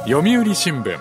読売新聞。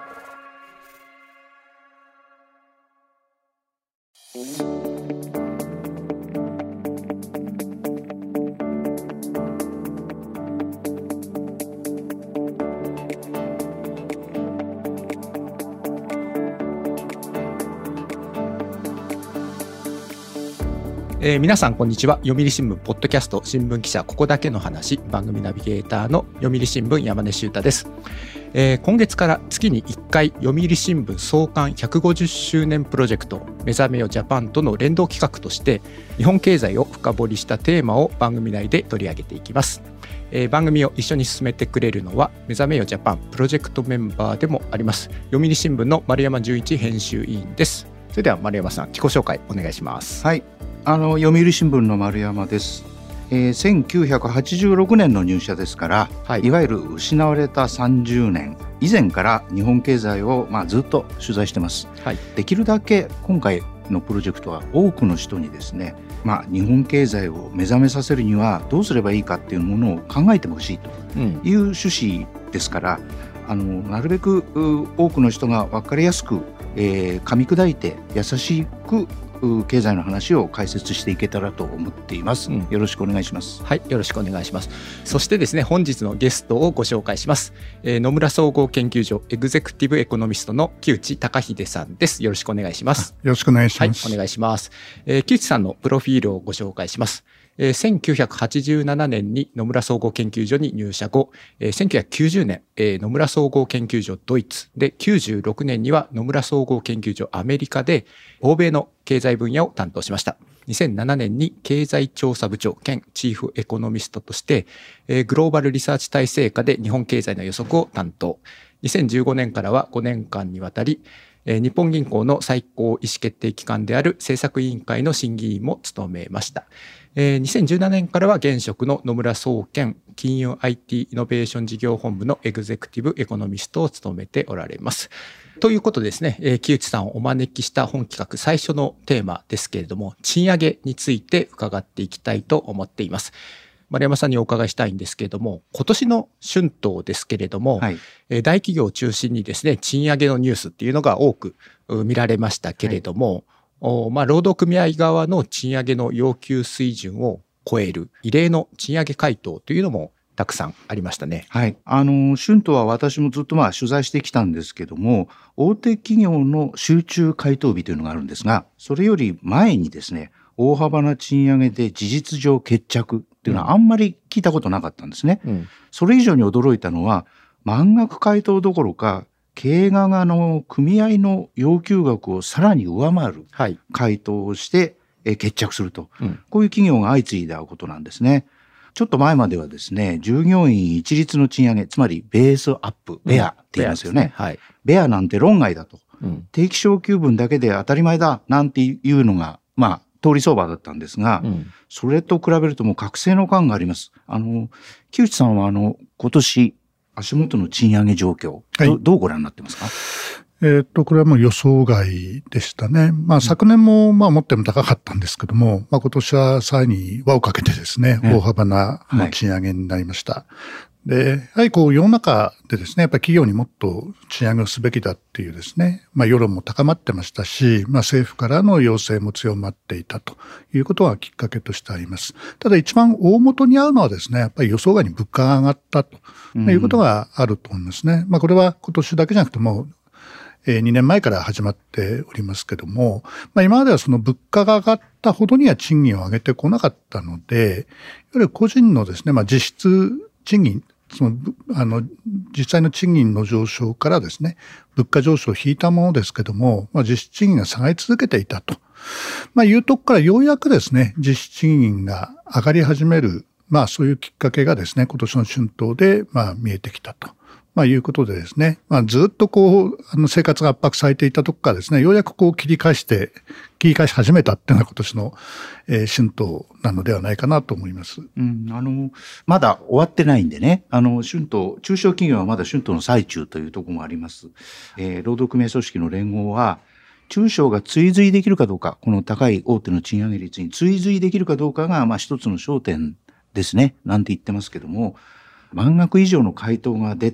皆さんこんにちは。読売新聞ポッドキャスト新聞記者ここだけの話、番組ナビゲーターの読売新聞山根修太です。今月から月に1回読売新聞創刊150周年プロジェクト目覚めよジャパンとの連動企画として日本経済を深掘りしたテーマを番組内で取り上げていきます。番組を一緒に進めてくれるのは目覚めよジャパンプロジェクトメンバーでもあります読売新聞の丸山純一編集委員です。それでは丸山さん、自己紹介お願いします。 はい、読売新聞の丸山です。1986年の入社ですから、いわゆる失われた30年以前から日本経済をずっと取材してます。できるだけ今回のプロジェクトは多くの人にですね、日本経済を目覚めさせるにはどうすればいいかっていうものを考えてほしいという趣旨ですから、なるべく多くの人が分かりやすく、噛み砕いて優しく経済の話を解説していけたらと思っています。よろしくお願いします。 はい、よろしくお願いします。そしてですね、本日のゲストをご紹介します。野村総合研究所エグゼクティブエコノミストの木内隆秀さんです。よろしくお願いします。 よろしくお願いします。 はい、お願いします。木内さんのプロフィールをご紹介します。1987年に野村総合研究所に入社後、1990年、野村総合研究所ドイツで、96年には野村総合研究所アメリカで欧米の経済分野を担当しました。2007年に経済調査部長兼チーフエコノミストとして、グローバルリサーチ体制下で日本経済の予測を担当。2015年からは5年間にわたり日本銀行の最高意思決定機関である政策委員会の審議員も務めました。2017年からは現職の野村総研金融 IT イノベーション事業本部のエグゼクティブエコノミストを務めておられます。ということでですね、木内さんをお招きした本企画最初のテーマですけれども、賃上げについて伺っていきたいと思っています。丸山さんにお伺いしたいんですけれども、今年の春闘ですけれども、大企業を中心にですね、賃上げのニュースっていうのが多く見られましたけれども、労働組合側の賃上げの要求水準を超える異例の賃上げ回答というのもたくさんありましたね。 はい、春闘は私もずっと取材してきたんですけども、大手企業の集中回答日というのがあるんですが、それより前にですね、大幅な賃上げで事実上決着っていうのはあんまり聞いたことなかったんですね。それ以上に驚いたのは、満額回答どころか経営側の組合の要求額をさらに上回る回答をして決着すると、こういう企業が相次いだことなんですね。ちょっと前まではですね、従業員一律の賃上げ、つまりベースアップ、ベアって言いますよね。ベアなんて論外だと、定期昇給分だけで当たり前だなんていうのが通り相場だったんですが、それと比べるともう覚醒の感があります。木内さんは今年足元の賃上げ状況、どうご覧になってますか？ これはもう予想外でしたね。昨年ももっても高かったんですけども、今年はさらに輪をかけてですね、大幅な賃上げになりました。で、やはり世の中でですね、やっぱり企業にもっと賃上げをすべきだっていうですね、世論も高まってましたし、政府からの要請も強まっていたということがきっかけとしてあります。ただ一番大元にあるのはですね、やっぱり予想外に物価が上がったということがあると思いますね。これは今年だけじゃなくても、2年前から始まっておりますけども、今まではその物価が上がったほどには賃金を上げてこなかったので、いわゆる個人のですね、実質賃金、実際の賃金の上昇からですね、物価上昇を引いたものですけども、実質賃金が下がり続けていたと。いうとこからようやくですね、実質賃金が上がり始める、そういうきっかけがですね、今年の春闘で見えてきたと。いうことでですね、ずっと生活が圧迫されていたとこからですね、ようやく切り返し始めたっていうのが今年の、春闘なのではないかなと思います。 まだ終わってないんでね、春闘、中小企業はまだ春闘の最中というところもあります。労働組合組織の連合は、中小が追随できるかどうか、この高い大手の賃上げ率に追随できるかどうかが、一つの焦点ですね、なんて言ってますけども、満額以上の回答が出た。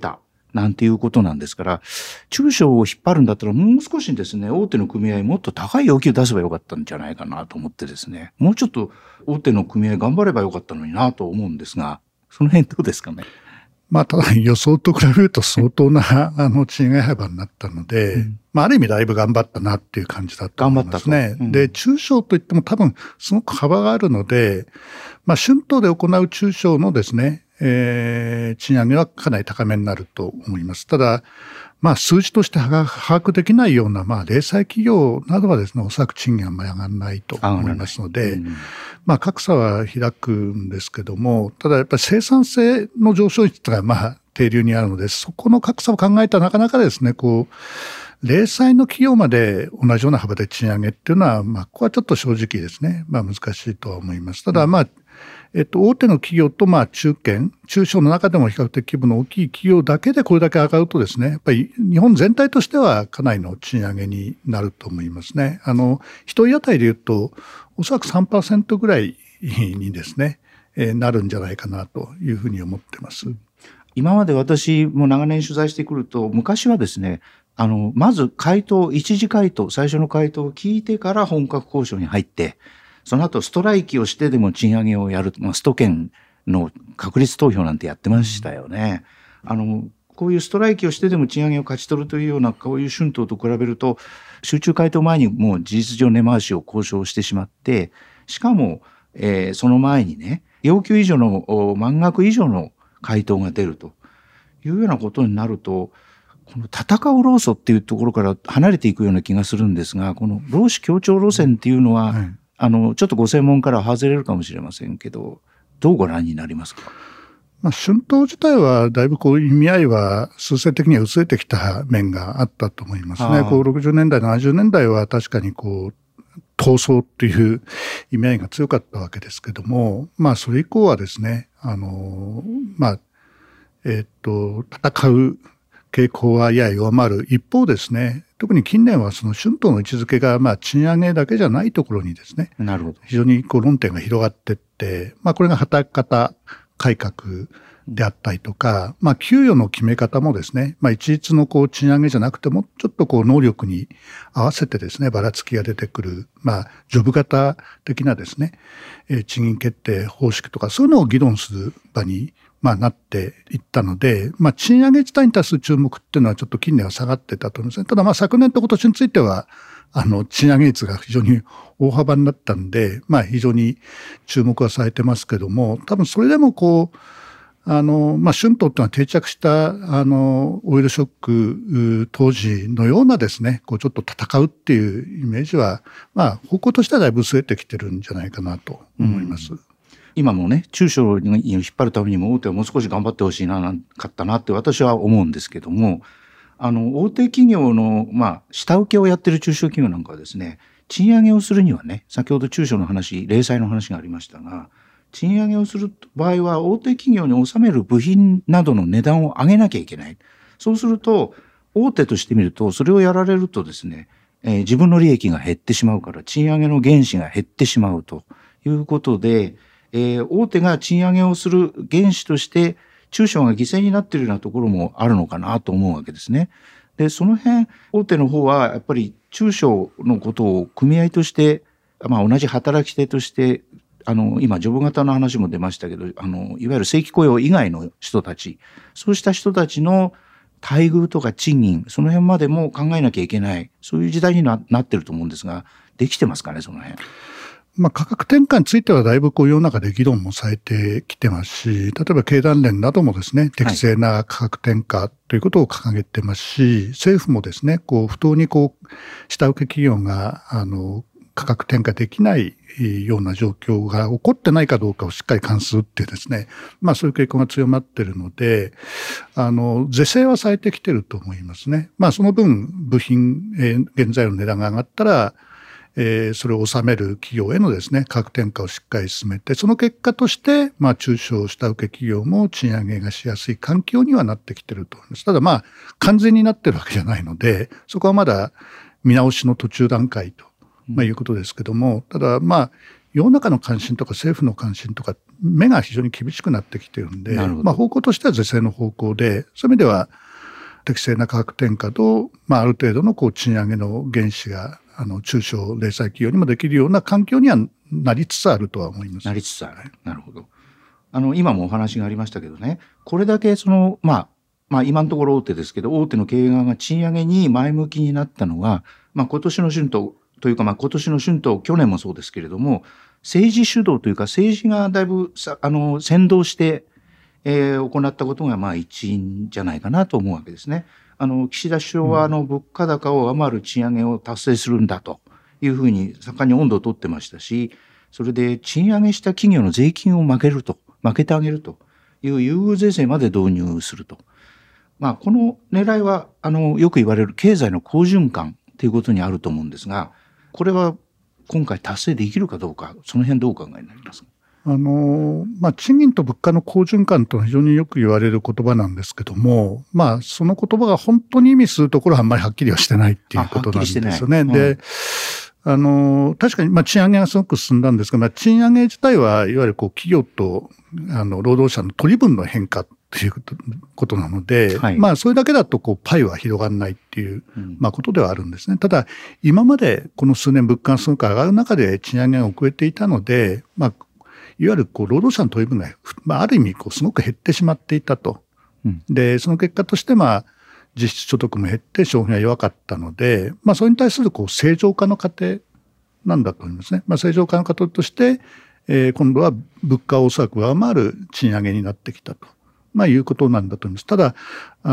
なんていうことなんですから、中小を引っ張るんだったらもう少しですね、大手の組合もっと高い要求出せばよかったんじゃないかなと思ってですね、もうちょっと大手の組合頑張ればよかったのになと思うんですが、その辺どうですかね。 ただ予想と比べると相当な賃上げ幅になったので、ある意味だいぶ頑張ったなっていう感じだと思いますね。で、中小といっても多分すごく幅があるので、春闘で行う中小のですね、賃上げはかなり高めになると思います。ただ、数字として把握できないような、零細企業などはですね、おそらく賃金はあんまり上がらないと思いますので、格差は開くんですけども、ただやっぱり生産性の上昇率が定流にあるので、そこの格差を考えたらなかなかですね、零細の企業まで同じような幅で賃上げっていうのは、ここはちょっと正直ですね、難しいとは思います。ただ、大手の企業と中小の中でも比較的規模の大きい企業だけでこれだけ上がるとですね、やっぱり日本全体としてはかなりの賃上げになると思いますね。一人当たりで言うと、おそらく 3% ぐらいにですね、なるんじゃないかなというふうに思ってます。 今まで私も長年取材してくると、昔はですね、まず一次回答、最初の回答を聞いてから本格交渉に入って、その後ストライキをしてでも賃上げをやる、スト権の確率投票なんてやってましたよね。こういうストライキをしてでも賃上げを勝ち取るというようなこういう春闘と比べると、集中回答前にもう事実上根回しを交渉してしまって、しかも、その前にね、要求以上の満額以上の回答が出るというようなことになると、この戦う労組っていうところから離れていくような気がするんですが、この労使協調路線っていうのは、ちょっとご専門から外れるかもしれませんけど、どうご覧になりますか。 春闘自体はだいぶ意味合いは数勢的には薄れてきた面があったと思いますね。60年代、70年代は確かに闘争っていう意味合いが強かったわけですけども、それ以降はですね、戦う傾向はやや弱まる一方ですね、特に近年はその春闘の位置づけが賃上げだけじゃないところにですね、 なるほど。 非常に論点が広がっていって、これが働き方改革であったりとか、給与の決め方もですね、一律の賃上げじゃなくても、ちょっと能力に合わせてですね、ばらつきが出てくる、ジョブ型的なですね、賃金決定方式とか、そういうのを議論する場になっていったので、賃上げ自体に対する注目っていうのはちょっと近年は下がってたと思うんですね。ただ昨年と今年については、賃上げ率が非常に大幅になったんで、非常に注目はされてますけども、多分それでも春闘っていうのは定着したオイルショック当時のようなですね、ちょっと戦うっていうイメージは、方向としてはだいぶ薄れてきてるんじゃないかなと思います。 今もね、中小に引っ張るためにも大手はもう少し頑張ってほしいなかったなって私は思うんですけども、大手企業の下請けをやってる中小企業なんかはですね、賃上げをするにはね、先ほど中小の話、零細の話がありましたが、賃上げをする場合は大手企業に納める部品などの値段を上げなきゃいけない。そうすると大手としてみると、それをやられるとですね、自分の利益が減ってしまうから賃上げの原資が減ってしまうということで、大手が賃上げをする原資として中小が犠牲になっているようなところもあるのかなと思うわけですね。で、その辺大手の方はやっぱり中小のことを組合として、同じ働き手として今ジョブ型の話も出ましたけど、いわゆる正規雇用以外の人たち、そうした人たちの待遇とか賃金、その辺までも考えなきゃいけない、そういう時代になってると思うんですが、できてますかね、その辺。 価格転嫁についてはだいぶ世の中で議論もされてきてますし、例えば経団連などもですね、適正な価格転嫁ということを掲げてますし、政府もですね、不当に下請け企業が価格転嫁できないような状況が起こってないかどうかをしっかり監視するっていうですね、そういう傾向が強まっているので、是正はされてきていると思いますね。その分、部品、原材料の値段が上がったら、それを納める企業へのですね、価格転嫁をしっかり進めて、その結果として、中小下請け企業も賃上げがしやすい環境にはなってきていると思います。ただ完全になってるわけじゃないので、そこはまだ見直しの途中段階と、いうことですけども、ただ世の中の関心とか政府の関心とか、目が非常に厳しくなってきてるんで、方向としては是正の方向で、そういう意味では、 適正な価格転嫁と、ある程度の賃上げの原資が中小零細企業にもできるような環境にはなりつつあるとは思います。 なりつつある。なるほど。今もお話がありましたけどね、これだけ今のところ大手ですけど、大手の経営側が賃上げに前向きになったのが、今年の春闘というか、今年の春闘、去年もそうですけれども、政治主導というか、政治がだいぶ先導して、行ったことが一因じゃないかなと思うわけですね。岸田首相は物価高を上回る賃上げを達成するんだというふうに盛んに音頭を取ってましたし、それで賃上げした企業の税金を負けてあげるという優遇税制まで導入すると。この狙いはよく言われる経済の好循環ということにあると思うんですが、これは今回達成できるかどうか、その辺どうお考えになりますか。 賃金と物価の好循環というのは非常によく言われる言葉なんですけども、その言葉が本当に意味するところはあんまりはっきりはしてないっていうことなんですよね。で、確かに賃上げがすごく進んだんですが、賃上げ自体はいわゆる企業と労働者の取り分の変化っていうことなので、はい、それだけだとパイは広がらないっていう、ことではあるんですね。ただ、今までこの数年物価がすごく上がる中で賃上げが遅れていたので、いわゆる労働者の取り分が、ある意味すごく減ってしまっていたと。で、その結果として実質所得も減って消費が弱かったので、それに対する正常化の過程なんだと思いますね。正常化の過程として、今度は物価をおそらく上回る賃上げになってきたと。いうことなんだと思います。ただ、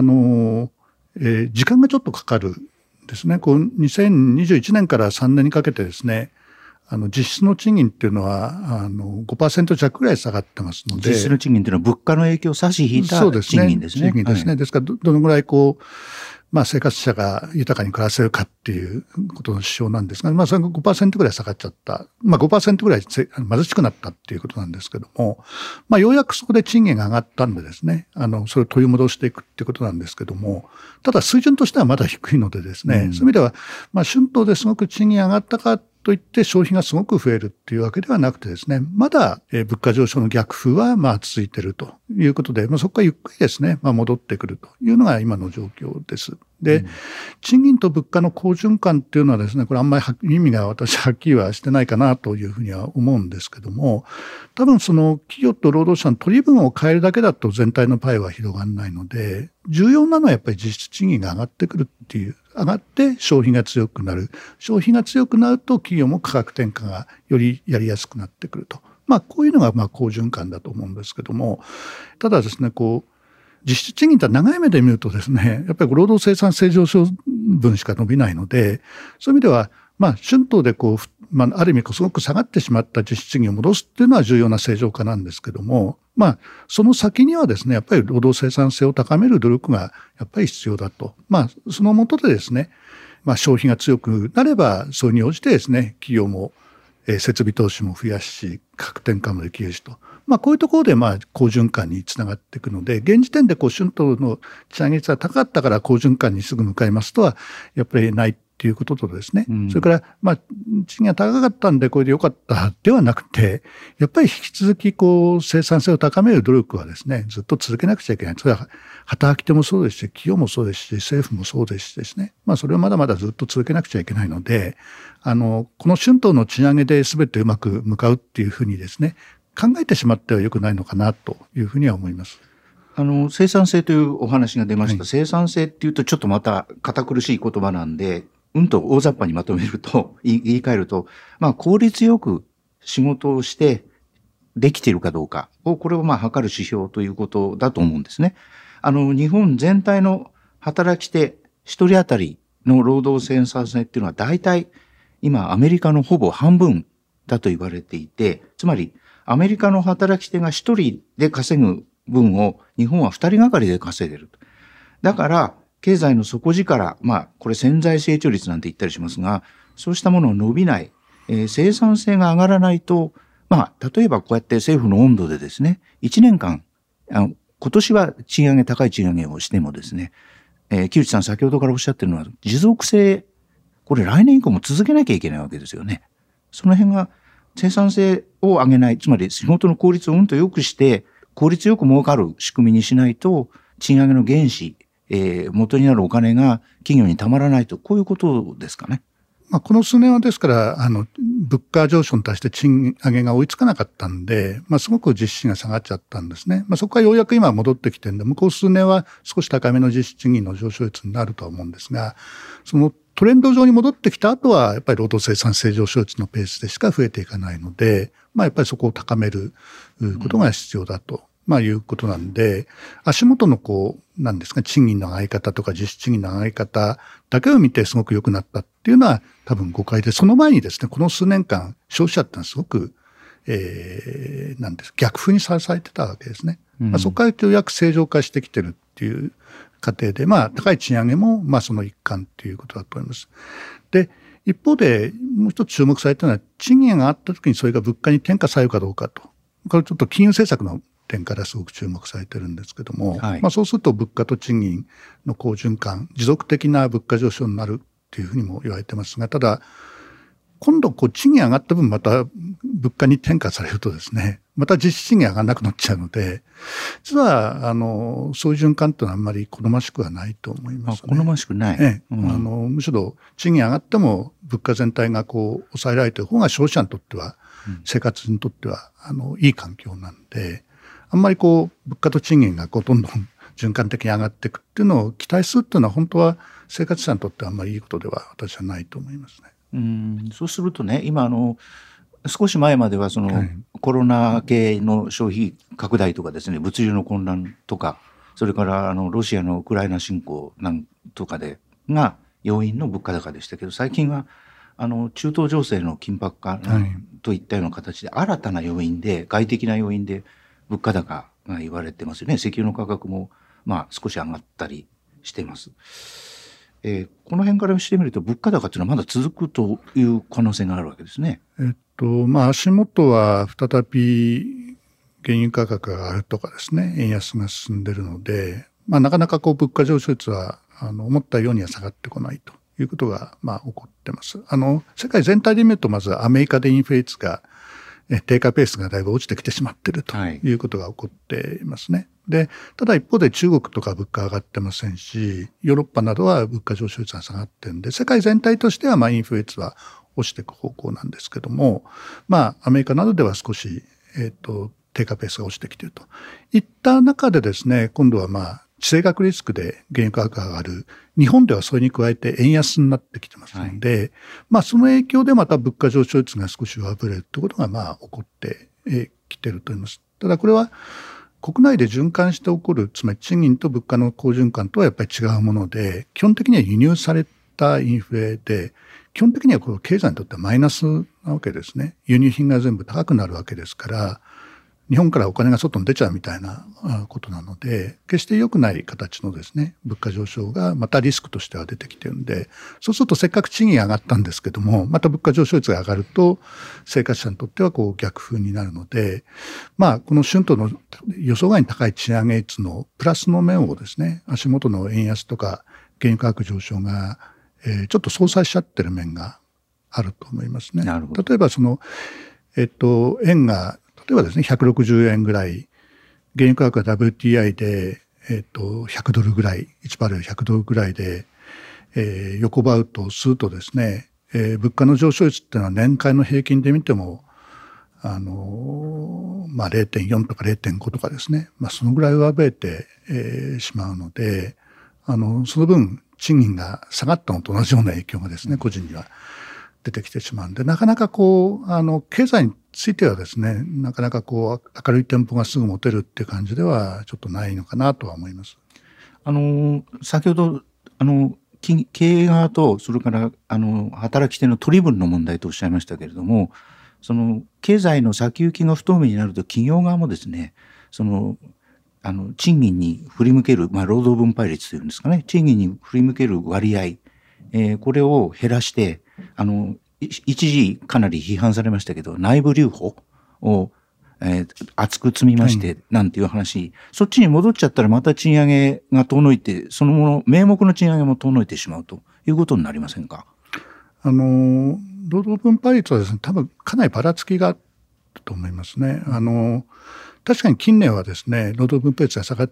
時間がちょっとかかるんですね。2021年から3年にかけてですね、実質の賃金っていうのは、5% 弱ぐらい下がってますので。 実質の賃金っていうのは物価の影響を差し引いた賃金ですね。 賃金ですね。ですから、どのぐらい生活者が豊かに暮らせるかっていうことの指標なんですが、それが 5% ぐらい下がっちゃった。5% ぐらい貧しくなったっていうことなんですけども、ようやくそこで賃金が上がったんでですね、それを取り戻していくっていうことなんですけども、ただ水準としてはまだ低いのでですね、そういう意味では、春闘ですごく賃金上がったかといって消費がすごく増えるっていうわけではなくてですね、まだ物価上昇の逆風は続いているということで、そこからゆっくりですね、戻ってくるというのが今の状況です。で、賃金と物価の好循環っていうのはですね、これあんまり意味が私はっきりはしてないかなというふうには思うんですけども、多分企業と労働者の取り分を変えるだけだと全体のパイは広がらないので、重要なのはやっぱり実質賃金が上がってくるっていう、上がって消費が強くなる。消費が強くなると企業も価格転嫁がよりやりやすくなってくると。こういうのが好循環だと思うんですけども、ただですね、実質賃金って長い目で見るとですね、やっぱり労働生産性上昇分しか伸びないので、そういう意味では、春闘である意味すごく下がってしまった実質賃金を戻すっていうのは重要な正常化なんですけども、その先にはですね、やっぱり労働生産性を高める努力がやっぱり必要だと。その下でですね、消費が強くなれば、それに応じてですね、企業も設備投資も増やし、価格転嫁もできるしと。こういうところで好循環につながっていくので、現時点で春闘の賃上げ率が高かったから好循環にすぐ向かいますとは、やっぱりないっていうこととですね、それから、賃金が高かったんでこれで良かったではなくて、やっぱり引き続き生産性を高める努力はですね、ずっと続けなくちゃいけない。それは働き手もそうですし、企業もそうですし、政府もそうですしですね、それをまだまだずっと続けなくちゃいけないので、この春闘の賃上げで全てうまく向かうっていうふうにですね、考えてしまっては良くないのかなというふうには思います。 生産性というお話が出ました。生産性っていうとちょっとまた堅苦しい言葉なんで、と大雑把にまとめると、言い換えると、効率よく仕事をしてできているかどうかを、これを測る指標ということだと思うんですね。日本全体の働き手一人当たりの労働生産性っていうのは大体今アメリカのほぼ半分だと言われていて、つまりアメリカの働き手が一人で稼ぐ分を日本は二人がかりで稼いでる。だから経済の底力、これ潜在成長率なんて言ったりしますが、そうしたものを伸びない、生産性が上がらないと、例えばこうやって政府の温度でですね、1年間、今年は高い賃上げをしてもですね、木内さん先ほどからおっしゃってるのは持続性、これ来年以降も続けなきゃいけないわけですよね。その辺が生産性を上げない、つまり仕事の効率を良くして、効率よく儲かる仕組みにしないと、賃上げの原資元になるお金が企業にたまらないと、こういうことですかね。 この数年はですから、物価上昇に対して賃上げが追いつかなかったんで、すごく実質が下がっちゃったんですね。そこからようやく今戻ってきてるんで、向こう数年は少し高めの実質賃金の上昇率になるとは思うんですが、そのトレンド上に戻ってきた後は、やっぱり労働生産性上昇率のペースでしか増えていかないので、やっぱりそこを高めることが必要だと。いうことなんで、足元のなんですか、賃金の上がり方とか実質賃金の上がり方だけを見てすごく良くなったっていうのは多分誤解で、その前にですね、この数年間消費者ってのはすごく、なんです、逆風にさらされてたわけですね。そこからようやく正常化してきてるっていう過程で、高い賃上げも、その一環っていうことだと思います。で、一方でもう一つ注目されたのは、賃金が上がった時にそれが物価に転嫁されるかどうかと。これちょっと金融政策の点からすごく注目されてるんですけども、そうすると物価と賃金の好循環、持続的な物価上昇になるっていうふうにも言われてますが、ただ、今度賃金上がった分また物価に転嫁されるとですね、また実質賃金上がらなくなっちゃうので、実は、そういう循環ってのはあんまり好ましくはないと思いますね。 好ましくない。 むしろ賃金上がっても物価全体が抑えられている方が消費者にとっては、生活にとっては、いい環境なんで、あんまり物価と賃金がどんどん循環的に上がっていくっていうのを期待するっていうのは本当は生活者にとってあんまりいいことでは私はないと思いますね。 そうするとね、今少し前まではコロナ系の消費拡大とかですね、物流の混乱とか、それからロシアのウクライナ侵攻なんとかが要因の物価高でしたけど、最近は中東情勢の緊迫化といったような形で新たな要因で、外的な要因で物価高が言われてますよね。石油の価格も少し上がったりしています。この辺からしてみると物価高っていうのはまだ続くという可能性があるわけですね。 足元は再び原油価格が上がるとかですね、円安が進んでいるので、なかなか物価上昇率は思ったようには下がってこないということが起こってます。世界全体で見るとまずアメリカでインフレ率が低下ペースがだいぶ落ちてきてしまっているということが起こっていますね。で、ただ一方で中国とか物価上がってませんし、ヨーロッパなどは物価上昇率が下がってるんで、世界全体としてはインフレ率は落ちていく方向なんですけども、アメリカなどでは少し、低下ペースが落ちてきているといった中でですね、今度は地政学リスクで原油価格が上がる。日本ではそれに加えて円安になってきてますので、その影響でまた物価上昇率が少し上振れるということが起こってきていると思います。ただこれは国内で循環して起こる、つまり賃金と物価の好循環とはやっぱり違うもので、基本的には輸入されたインフレで、基本的にはこの経済にとってはマイナスなわけですね。輸入品が全部高くなるわけですから、日本からお金が外に出ちゃうみたいなことなので、決して良くない形のですね、物価上昇がまたリスクとしては出てきてるんで、そうするとせっかく賃金上がったんですけども、また物価上昇率が上がると、生活者にとっては逆風になるので、この春闘の予想外に高い賃上げ率のプラスの面をですね、足元の円安とか原油価格上昇が、ちょっと相殺しちゃってる面があると思いますね。 なるほど。 例えば円が例えばですね、160円ぐらい、原油価格が WTI で、100ドルぐらい、1バレル100ドルぐらいで、横ばうとするとですね、物価の上昇率っていうのは年間の平均で見ても、0.4 とか 0.5 とかですね、そのぐらい上振れて、しまうので、その分、賃金が下がったのと同じような影響がですね、個人には出てきてしまうんで、なかなか経済についてはですね、なかなか明るいテンポがすぐ持てるっていう感じではちょっとないのかなとは思います。 先ほど経営側とそれから働き手の取り分の問題とおっしゃいましたけれども、その経済の先行きが不透明になると企業側もですね、賃金に振り向ける、労働分配率というんですかね、賃金に振り向ける割合、これを減らして一時かなり批判されましたけど、内部留保を、厚く積みましてなんていう話、そっちに戻っちゃったらまた賃上げが遠のいて、そのもの名目の賃上げも遠のいてしまうということになりませんか？ 労働分配率はですね、多分かなりばらつきがあると思いますね。 確かに近年はですね、労働分配率が下がって、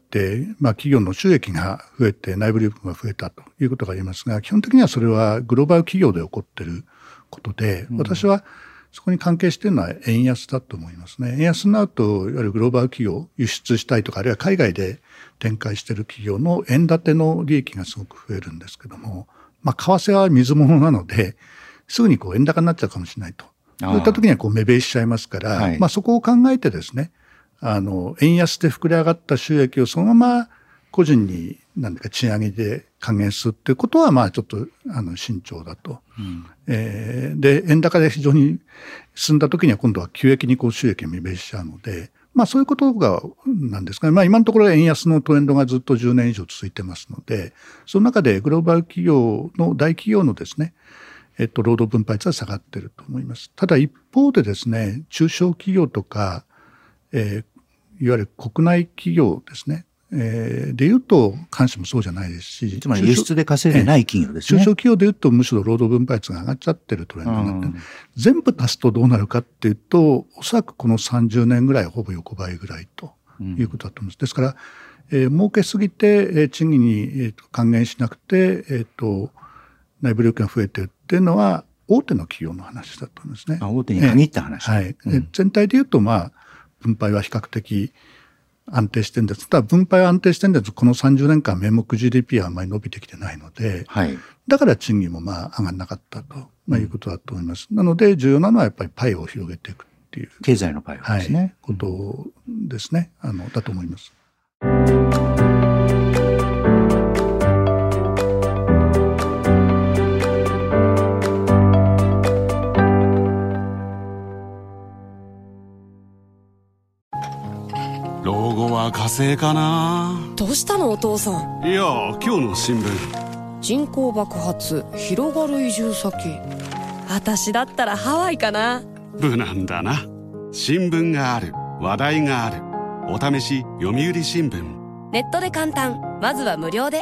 企業の収益が増えて内部留分が増えたということが言えますが、基本的にはそれはグローバル企業で起こっていることで、私はそこに関係しているのは円安だと思いますね。円安になると、いわゆるグローバル企業、輸出したいとか、あるいは海外で展開している企業の円建ての利益がすごく増えるんですけども、為替は水物なので、すぐに円高になっちゃうかもしれないと。そういった時には目減りしちゃいますから、 はいそこを考えてですね、円安で膨れ上がった収益をそのまま個人に賃上げで還元するっていうことはちょっと慎重だと。で円高で非常に進んだ時には今度は急激に収益が目減りしちゃうので、そういうことがなんですかね。今のところ円安のトレンドがずっと10年以上続いてますので、その中でグローバル企業の大企業のですね、労働分配率は下がっていると思います。ただ一方でですね、中小企業とか、いわゆる国内企業ですね、でいうと関心もそうじゃないですし、 つまり輸出で稼いでない企業ですね。 中小企業でいうとむしろ労働分配率が上がっちゃってるトレンドになって、全部足すとどうなるかっていうと、おそらくこの30年ぐらいほぼ横ばいぐらいということだと思います。ですから、儲けすぎて賃金に還元しなくて、内部留金が増えてるっていうのは大手の企業の話だと思うんですね。 大手に限った話。 全体で言うと分配は比較的安定してるんです。ただ分配は安定してるんです。この30年間名目 GDP はあまり伸びてきてないので、だから賃金も上がらなかったと、いうことだと思います。なので重要なのはやっぱりパイを広げていくっていう経済のパイをですね、 ことですね。だと思います。 老後は火星かな。 どうしたのお父さん。 いや今日の新聞、 人口爆発広がる移住先。私だったらハワイかな。 無難だな。新聞がある、話題がある。お試し読売新聞。 ネットで簡単、まずは無料で。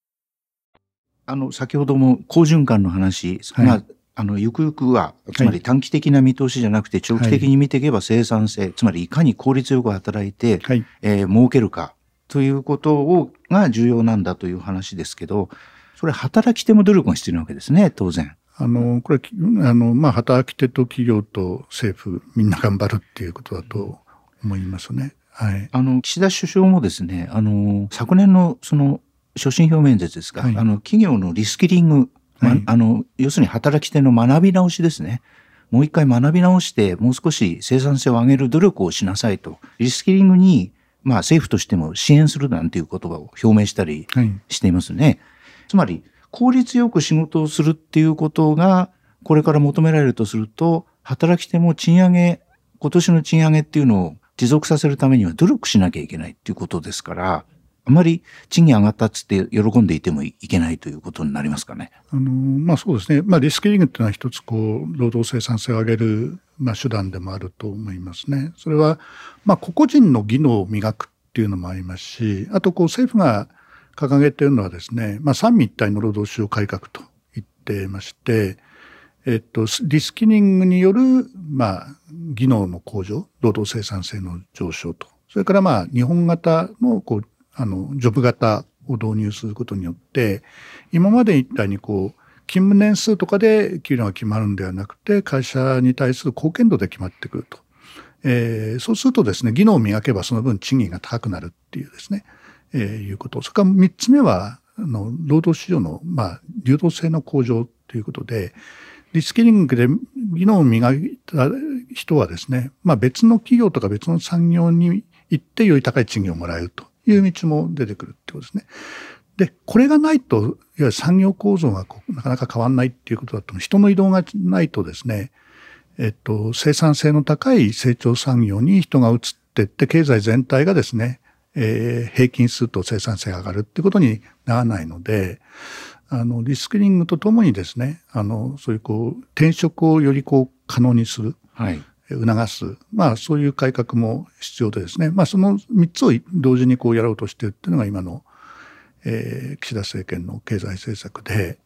先ほども好循環の話、ゆくゆくは、つまり短期的な見通しじゃなくて長期的に見ていけば生産性、つまりいかに効率よく働いて、儲けるかということが重要なんだという話ですけど、それ働き手も努力が必要なわけですね、当然。 これ、働き手と企業と政府、みんな頑張るっていうことだと思いますね。 岸田首相もですね、昨年のその所信表明演説ですか、企業のリスキリング、要するに働き手の学び直しですね。もう一回学び直して、もう少し生産性を上げる努力をしなさいと。リスキリングに、政府としても支援するなんていう言葉を表明したりしていますね。つまり、効率よく仕事をするっていうことが、これから求められるとすると、働き手も賃上げ、今年の賃上げっていうのを持続させるためには努力しなきゃいけないっていうことですから、あまり賃金上がったっつって喜んでいてもいけないということになりますかね。 そうですね。リスキリングっていうのは一つ労働生産性を上げる、手段でもあると思いますね。それは、個々人の技能を磨くっていうのもありますし、あと政府が掲げているのはですね、三位一体の労働市場改革と言ってまして、リスキリングによる、技能の向上、労働生産性の上昇と、それから日本型のジョブ型を導入することによって、今までみたいに勤務年数とかで給料が決まるんではなくて、会社に対する貢献度で決まってくると。そうするとですね、技能を磨けばその分賃金が高くなるっていうですね、いうこと。それから3つ目は、労働市場の、流動性の向上ということで、リスキリングで技能を磨いた人はですね、別の企業とか別の産業に行ってより高い賃金をもらえるという道も出てくるってことですね。で、これがないと、いわゆる産業構造がなかなか変わらないっていうことだと、人の移動がないとですね、生産性の高い成長産業に人が移っていって、経済全体がですね、平均すると生産性が上がるってことにならないので、リスキリングとともにですね、そういう転職をより可能にする、促す、そういう改革も必要でですね、その3つを同時にやろうとしているっていうのが今の、岸田政権の経済政策で、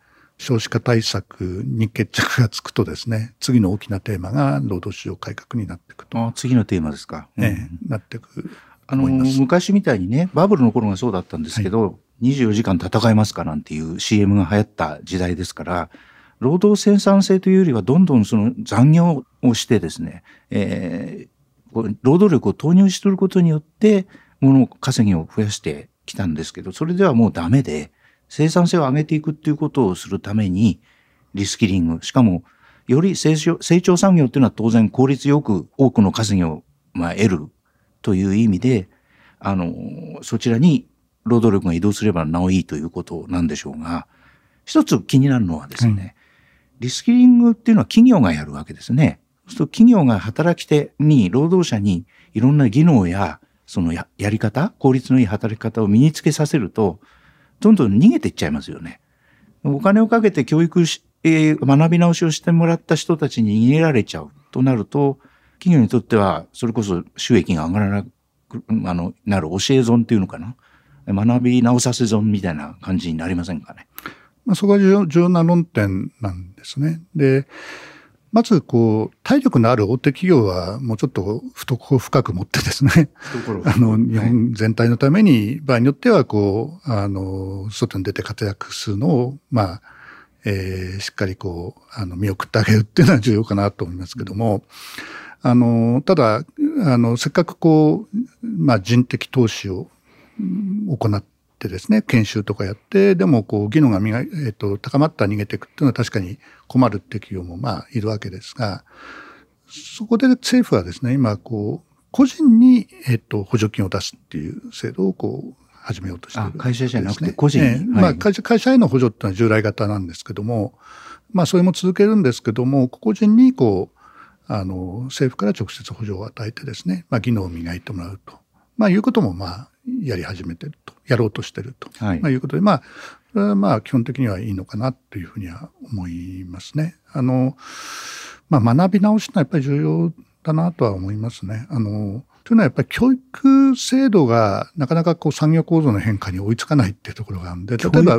少子化対策に決着がつくとですね、次の大きなテーマが労働市場改革になっていくと。 次のテーマですか。 なっていくと思います。 昔みたいにね、バブルの頃がそうだったんですけど、24時間戦えますかなんていう CM が流行った時代ですから、労働生産性というよりはどんどんその残業をしてですね、労働力を投入していることによって物稼ぎを増やしてきたんですけど、それではもうダメで、生産性を上げていくっていうことをするためにリスキリング、しかもより成長産業っていうのは当然効率よく多くの稼ぎを得るという意味で、そちらに労働力が移動すればなおいいということなんでしょうが、一つ気になるのはですね、リスキリングっていうのは企業がやるわけですね。そうすると企業が働き手に、労働者にいろんな技能やその やり方、効率のいい働き方を身につけさせると、どんどん逃げていっちゃいますよね。お金をかけて教育学び直しをしてもらった人たちに逃げられちゃうとなると、企業にとってはそれこそ収益が上がらなくなる教え損っていうのかな。学び直させ損みたいな感じになりませんかね。 そこが重要な論点なんですね。で、まず体力のある大手企業はもうちょっと懐深く持ってですね、日本全体のために場合によっては外に出て活躍するのをしっかり見送ってあげるっていうのは重要かなと思いますけども、ただせっかく人的投資を行ってですね、研修とかやって、でも技能が高まったら逃げていくっていうのは確かに困るって企業もいるわけですが、そこで政府はですね、今個人に補助金を出すっていう制度を始めようとしている、 会社じゃなくて個人に、 会社への補助っていうのは従来型なんですけども、それも続けるんですけども、個人に政府から直接補助を与えてですね、技能を磨いてもらうと、いうこともやり始めてると、やろうとしてると、いうことで、それは基本的にはいいのかなというふうには思いますね。学び直しのはやっぱり重要だなとは思いますね。というのはやっぱり教育制度がなかなか産業構造の変化に追いつかないっていうところがあるんで、例えば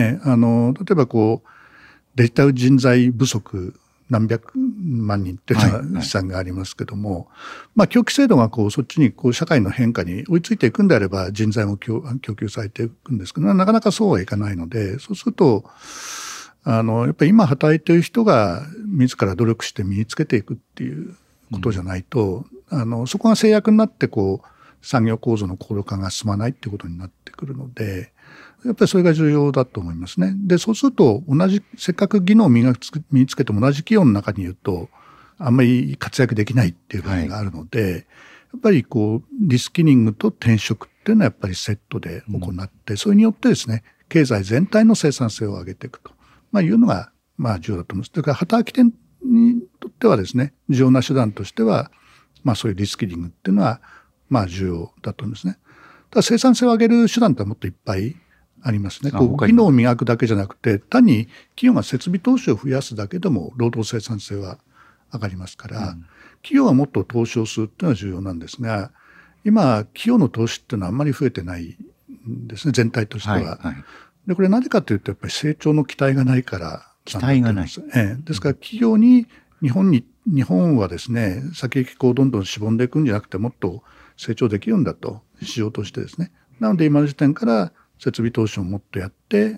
デジタル人材不足何百万人っていうのは試算がありますけども、教育制度がそっちに社会の変化に追いついていくんであれば人材も供給されていくんですけど、なかなかそうはいかないので、そうするとやっぱり今働いている人が自ら努力して身につけていくっていうことじゃないと、そこが制約になって産業構造の高度化が進まないっていうことになってくるので、やっぱりそれが重要だと思いますね。で、そうするとせっかく技能を身につけても同じ企業の中にいるとあんまり活躍できないっていう場合があるので、やっぱりリスキリングと転職っていうのはやっぱりセットで行って、それによってですね、経済全体の生産性を上げていくと、いうのが重要だと思います。それから働き手にとってはですね、重要な手段としては、そういうリスキリングっていうのは重要だと思いますね。ただ生産性を上げる手段ってもっといっぱいありますね。技能を磨くだけじゃなくて、単に企業が設備投資を増やすだけでも労働生産性は上がりますから、企業はもっと投資をするっていうのは重要なんですが、今企業の投資っていうのはあんまり増えてないんですね、全体としては。で、これなぜかというとやっぱり成長の期待がないから期待がない。 ですから企業に日本はですね、先行きどんどんしぼんでいくんじゃなくて、もっと成長できるんだと、市場としてですね。なので今の時点から設備投資をもっとやって、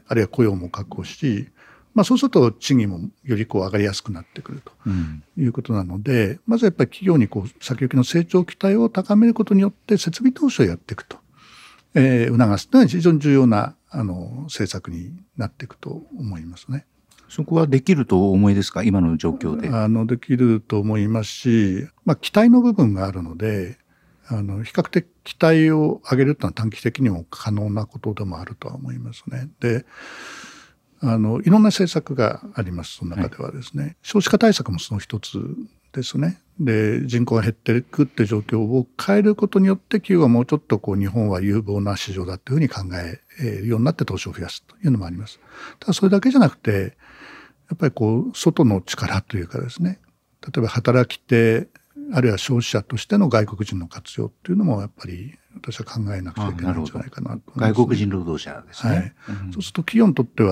あるいは雇用も確保し、そうすると賃金もより上がりやすくなってくるということなので、まずやっぱり企業に先行きの成長期待を高めることによって設備投資をやっていくと、促すというのは非常に重要な政策になっていくと思いますね。 そこはできるとお思いですか、今の状況で。 できると思いますし、期待の部分があるので、比較的期待を上げるというのは短期的にも可能なことでもあるとは思いますね。で、いろんな政策があります。その中ではですね、少子化対策もその一つですね。で、人口が減っていくって状況を変えることによって企業はもうちょっと日本は有望な市場だというふうに考えるようになって投資を増やすというのもあります。ただそれだけじゃなくて、やっぱり外の力というかですね、例えば働き手、あるいは消費者としての外国人の活用っていうのもやっぱり私は考えなくちゃいけないんじゃないかなと思いますね。 外国人労働者ですね。 そうすると企業にとっては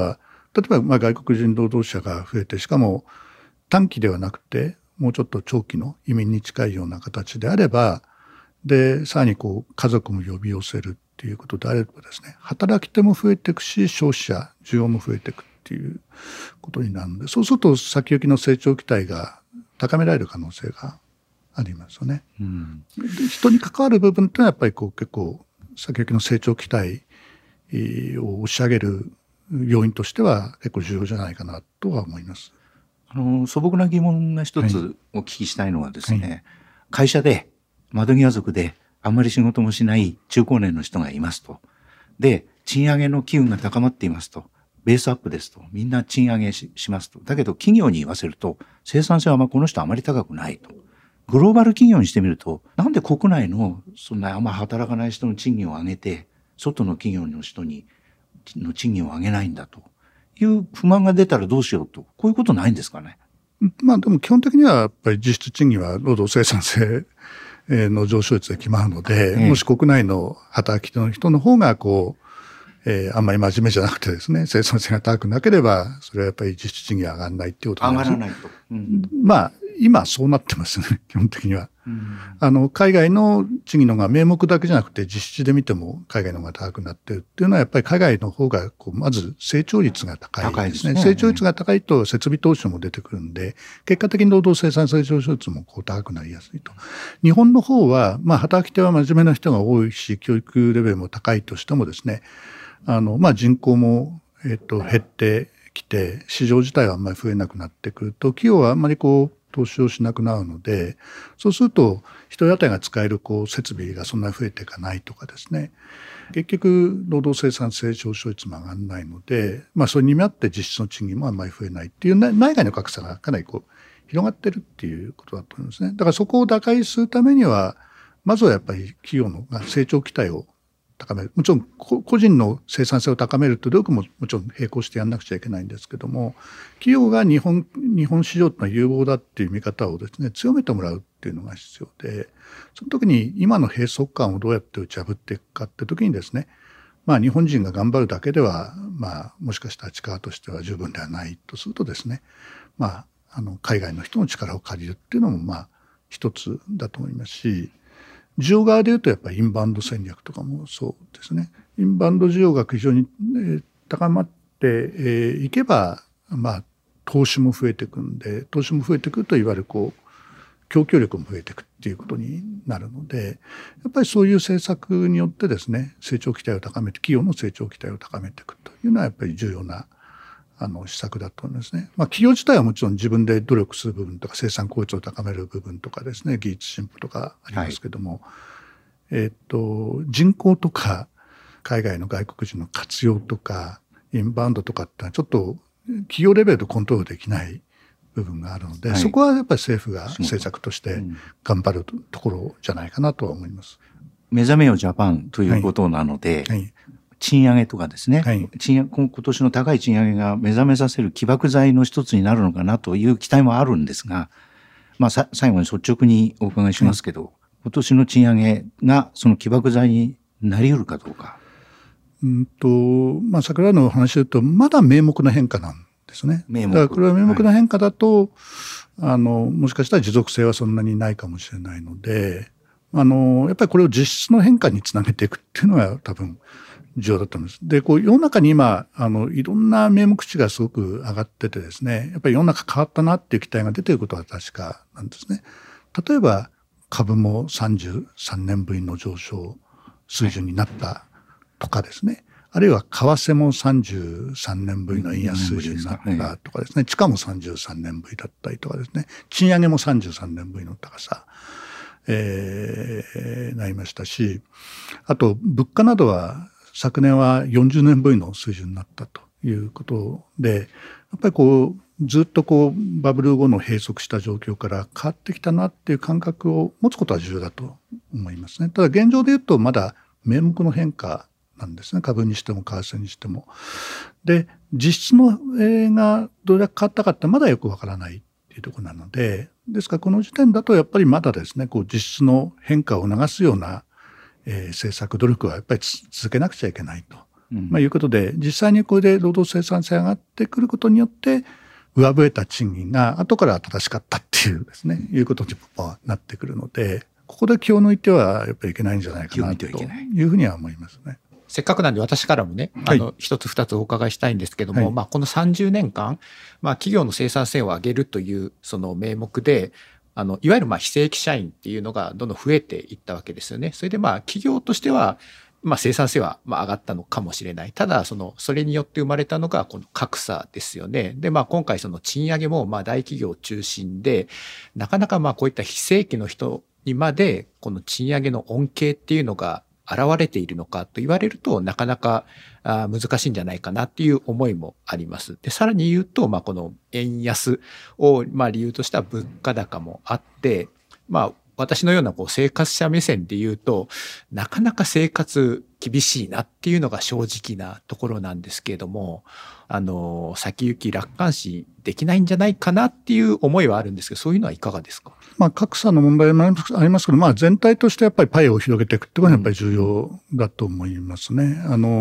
例えば外国人労働者が増えて、しかも短期ではなくてもうちょっと長期の移民に近いような形であれば、でさらに家族も呼び寄せるっていうことであればですね、働き手も増えていくし、消費者需要も増えていくっていうことになるので、そうすると先行きの成長期待が高められる可能性がありますよね。で人に関わる部分ってのはやっぱり結構先行きの成長期待を押し上げる要因としては結構重要じゃないかなとは思います。 素朴な疑問が一つお聞きしたいのはですね、会社で窓際族であんまり仕事もしない中高年の人がいますと。で、賃上げの機運が高まっていますと。ベースアップですと。みんな賃上げ しますと。だけど企業に言わせると生産性はこの人あまり高くないと。グローバル企業にしてみると、なんで国内のそんなあんま働かない人の賃金を上げて、外の企業の人の賃金を上げないんだという不満が出たらどうしようと。こういうことないんですかね。 でも基本的にはやっぱり実質賃金は労働生産性の上昇率で決まるので、もし国内の働き手の人の方があんまり真面目じゃなくてですね、生産性が高くなければ、それはやっぱり実質賃金が上がらないっていうことになります。 上がらないと。 今そうなってますよね、基本的には。海外の賃金の方が名目だけじゃなくて実質で見ても海外の方が高くなっているっていうのは、やっぱり海外の方がまず成長率が高いですね。成長率が高いと設備投資も出てくるんで、結果的に労働生産性上昇率も高くなりやすいと。日本の方は、働き手は真面目な人が多いし、教育レベルも高いとしてもですね、人口も減ってきて、市場自体はあんまり増えなくなってくると、企業はあんまり投資をしなくなるので、そうすると人当たりが使える設備がそんなに増えていかないとかですね、結局労働生産性上昇率も上がらないので、それに見合って実質の賃金もあんまり増えないっていう内外の格差がかなり広がってるっていうことだと思いますね。だからそこを打開するためには、まずはやっぱり企業の成長期待を高める。もちろん個人の生産性を高めるという努力ももちろん並行してやんなくちゃいけないんですけども、企業が日本市場というのは有望だっていう見方をですね、強めてもらうっていうのが必要で、その時に今の閉塞感をどうやって打ち破っていくかって時にですね、日本人が頑張るだけでは、もしかしたら力としては十分ではないとするとですね、海外の人の力を借りるっていうのも一つだと思いますし、需要側でいうとやっぱりインバウンド戦略とかもそうですね。インバウンド需要が非常に高まっていけば、投資も増えていくんで、投資も増えてくるといわゆる供給力も増えていくっていうことになるので、やっぱりそういう政策によってですね、成長期待を高めて、企業の成長期待を高めていくというのはやっぱり重要な施策だと思いますね。企業自体はもちろん自分で努力する部分とか生産効率を高める部分とかですね、技術進歩とかありますけども、人口とか海外の外国人の活用とかインバウンドとかってのはちょっと企業レベルでコントロールできない部分があるので、そこはやっぱり政府が政策として頑張るところじゃないかなとは思います。 目覚めよジャパンということなので、賃上げとかですね、今年の高い賃上げが目覚めさせる起爆剤の一つになるのかなという期待もあるんですが、最後に率直にお伺いしますけど、今年の賃上げがその起爆剤になり得るかどうか。 先ほどの話で言うと、まだ名目な変化なんですね。だからこれは名目な変化だと、もしかしたら持続性はそんなにないかもしれないので、やっぱりこれを実質の変化につなげていくっていうのが多分重要だと思います。で、世の中に今、いろんな名目値がすごく上がっててですね、やっぱり世の中変わったなっていう期待が出ていることは確かなんですね。例えば、株も33年ぶりの上昇水準になったとかですね。あるいは為替も33年ぶりの円安水準になったとかですね。地価も33年ぶりだったりとかですね。賃上げも33年ぶりの高さ。なりましたし、あと物価などは昨年は40年ぶりの水準になったということで、やっぱりずっとバブル後の閉塞した状況から変わってきたなっていう感覚を持つことは重要だと思いますね。ただ現状で言うとまだ名目の変化なんですね。株にしても為替にしても。で、実質のがどれだけ変わったかってまだよくわからないっていうところなので、ですからこの時点だとやっぱりまだですね、実質の変化を促すような政策努力はやっぱり続けなくちゃいけないということで、実際にこれで労働生産性が上がってくることによって、上振れた賃金が後から正しかったっていうですね、いうことにもなってくるので、ここで気を抜いてはやっぱりいけないんじゃないかなというふうには思いますね。 せっかくなんで私からもね、一つ二つお伺いしたいんですけども、この30年間、企業の生産性を上げるというその名目で、いわゆる非正規社員っていうのがどんどん増えていったわけですよね。それで企業としては、生産性は上がったのかもしれない。ただ、それによって生まれたのがこの格差ですよね。で、今回その賃上げも大企業中心で、なかなかこういった非正規の人にまでこの賃上げの恩恵っていうのが現れているのかと言われると、なかなか難しいんじゃないかなっていう思いもあります。で、さらに言うと、この円安を理由とした物価高もあって、私のような生活者目線で言うと、なかなか生活厳しいなっていうのが正直なところなんですけれども、先行き楽観視できないんじゃないかなっていう思いはあるんですけど、そういうのはいかがですか？ 格差の問題もありますけど、全体としてやっぱりパイを広げていくってことがやっぱり重要だと思いますね。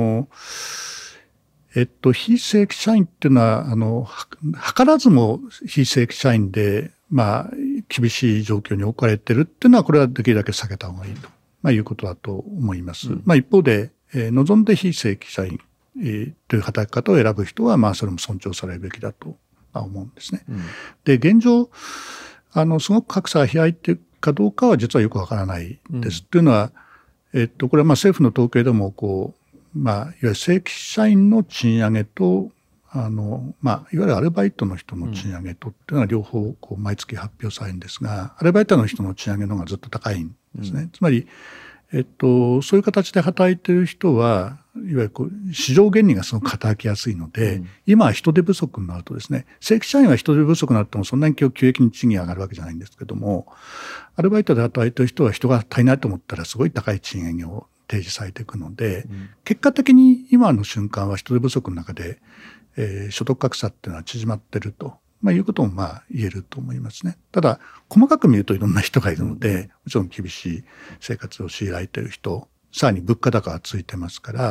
非正規社員っていうのは、図らずも非正規社員で、厳しい状況に置かれてるっていうのは、これはできるだけ避けた方がいいと、いうことだと思います。一方で、望んで非正規社員、という働き方を選ぶ人は、それも尊重されるべきだと思うんですね。で、現状、すごく格差が開いているかどうかは実はよくわからないです。というのは、これは政府の統計でも、いわゆる正規社員の賃上げと、いわゆるアルバイトの人の賃上げとっていうのは両方毎月発表されるんですが、アルバイトの人の賃上げの方がずっと高いんですね。つまり、そういう形で働いている人は、いわゆる市場原理がすごく働きやすいので、今は人手不足になるとですね、正規社員は人手不足になってもそんなに急激に賃金上がるわけじゃないんですけども、アルバイトで働いている人は人が足りないと思ったらすごい高い賃上げを提示されていくので、結果的に今の瞬間は人手不足の中で、所得格差っていうのは縮まってると、いうことも言えると思いますね。ただ、細かく見るといろんな人がいるので、もちろん厳しい生活を強いられている人、さらに物価高がついてますから、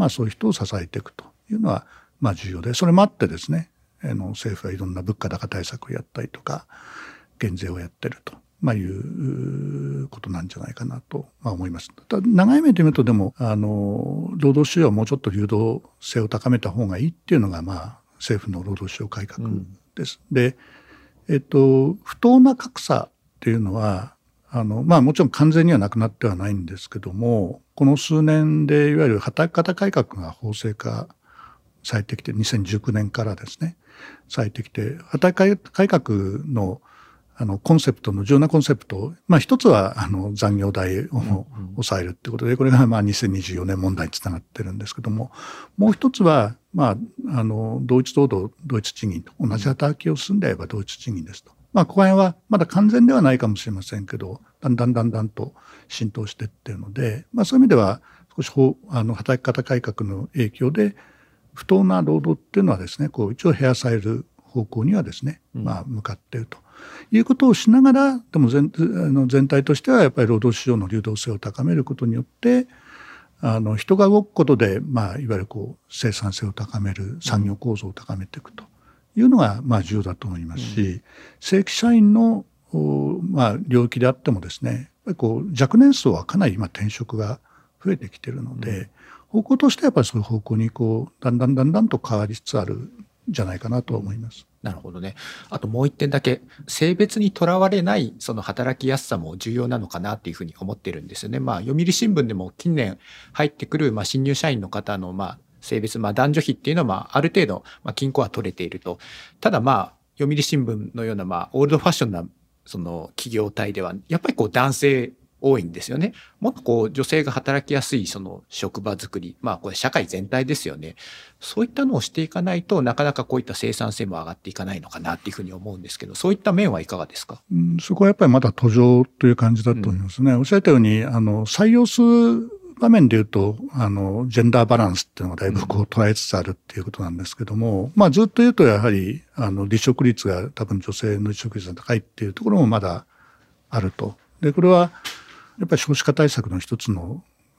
そういう人を支えていくというのは、重要で、それもあってですね、政府はいろんな物価高対策をやったりとか、減税をやってると。いうことなんじゃないかなと思います。ただ長い目で見るとでも労働市場はもうちょっと流動性を高めた方がいいっていうのが政府の労働市場改革です。で、不当な格差っていうのはもちろん完全にはなくなってはないんですけども、この数年でいわゆる働き方改革が法制化されてきて、2019年からですねされてきて、働き方改革のコンセプトの重要なコンセプト、一つは残業代を抑えるってことで、これが2024年問題につながってるんですけども、もう一つは同一労働同一賃金と、同じ働きをするんであれば同一賃金ですと。ここら辺はまだ完全ではないかもしれませんけど、だんだんと浸透していってるので、そういう意味では少し働き方改革の影響で不当な労働っていうのはですね、一応減らされる方向にはですね、向かっているということをしながら、でも全体としてはやっぱり労働市場の流動性を高めることによって、人が動くことで、いわゆる生産性を高める産業構造を高めていくというのが重要だと思いますし、正規社員の領域であってもですね、やっぱり若年層はかなり今転職が増えてきているので、方向としてはやっぱりそういう方向にだんだんと変わりつつあるんじゃないかなと思います。 なるほどね。あともう一点だけ、性別にとらわれないその働きやすさも重要なのかなっていうふうに思ってるんですよね。読売新聞でも近年入ってくる新入社員の方の性別、男女比っていうのはある程度均衡は取れていると。ただ読売新聞のようなオールドファッションなその企業体ではやっぱり男性多いんですよね。もっと女性が働きやすいその職場作り、これ社会全体ですよね。そういったのをしていかないとなかなかこういった生産性も上がっていかないのかなっていうふうに思うんですけど、そういった面はいかがですか？ そこはやっぱりまだ途上という感じだと思いますね。おっしゃったように採用する場面でいうとジェンダーバランスっていうのがだいぶ捉えつつあるっていうことなんですけども、ずっと言うとやはり離職率が多分女性の離職率が高いっていうところもまだあると。でこれはやっぱり少子化対策の一つの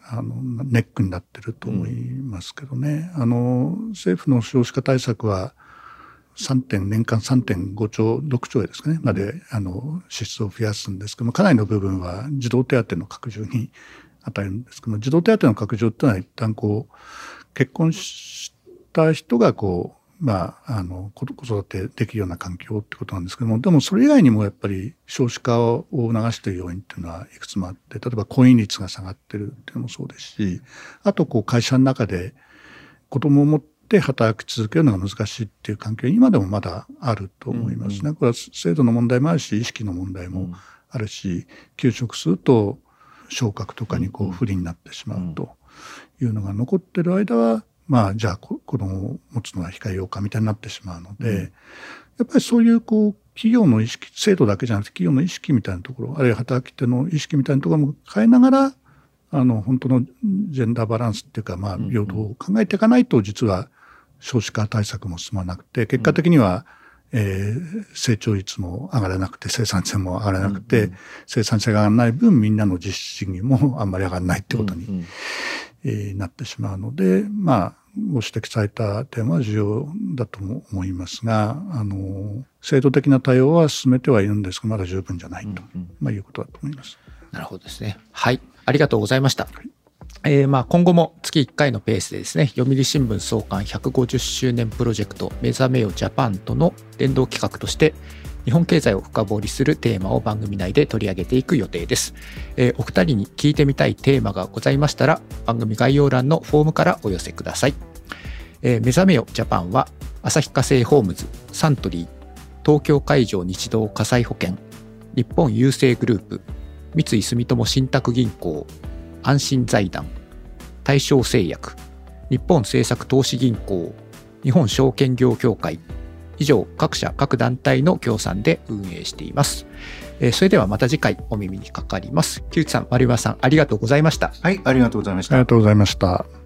ネックになってると思いますけどね。政府の少子化対策は年間 3.5 兆、6兆円ですかね、まで、支出を増やすんですけども、かなりの部分は児童手当の拡充に与えるんですけども、児童手当の拡充っていうのは一旦結婚した人が子育てできるような環境ってことなんですけども、でもそれ以外にもやっぱり少子化を促している要因っていうのはいくつもあって、例えば婚姻率が下がってるっていうのもそうですし、あと会社の中で子供を持って働き続けるのが難しいっていう環境今でもまだあると思いますね。これは制度の問題もあるし、意識の問題もあるし、休職すると昇格とかに不利になってしまうというのが残ってる間は、じゃあ子供を持つのは控えようかみたいになってしまうので、やっぱりそういう企業の意識、制度だけじゃなくて企業の意識みたいなところ、あるいは働き手の意識みたいなところも変えながら、本当のジェンダーバランスっていうか、平等を考えていかないと、実は少子化対策も進まなくて、結果的には、成長率も上がらなくて、生産性も上がらなくて、生産性が上がらない分、みんなの実質賃金もあんまり上がらないってことに、なってしまうので、ご指摘された点は重要だと思いますが、制度的な対応は進めてはいるんですが、まだ十分じゃないと、いうことだと思います。 なるほどですね。はい。ありがとうございました。今後も月1回のペースでですね、読売新聞創刊150周年プロジェクト目覚めよジャパンとの連動企画として、日本経済を深掘りするテーマを番組内で取り上げていく予定です。お二人に聞いてみたいテーマがございましたら、番組概要欄のフォームからお寄せください。目覚めよジャパンは、旭化成ホームズ、サントリー、東京海上日動火災保険、日本郵政グループ、三井住友信託銀行、安心財団、大正製薬、日本政策投資銀行、日本証券業協会、以上各社各団体の協賛で運営しています。それではまた次回お耳にかかります。木内さん、丸山さん、ありがとうございました。 はい、ありがとうございました。 ありがとうございました。